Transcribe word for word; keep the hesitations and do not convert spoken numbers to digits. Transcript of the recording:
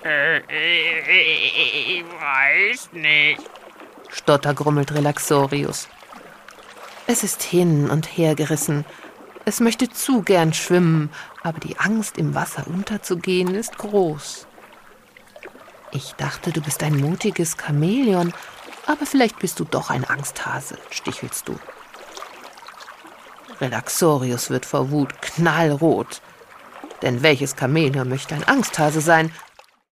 Äh, ich weiß nicht, stottergrummelt Relaxorius. Es ist hin und her gerissen. Es möchte zu gern schwimmen, aber die Angst, im Wasser unterzugehen, ist groß. Ich dachte, du bist ein mutiges Chamäleon, aber vielleicht bist du doch ein Angsthase, stichelst du. Relaxorius wird vor Wut knallrot. Denn welches Chamäleon möchte ein Angsthase sein,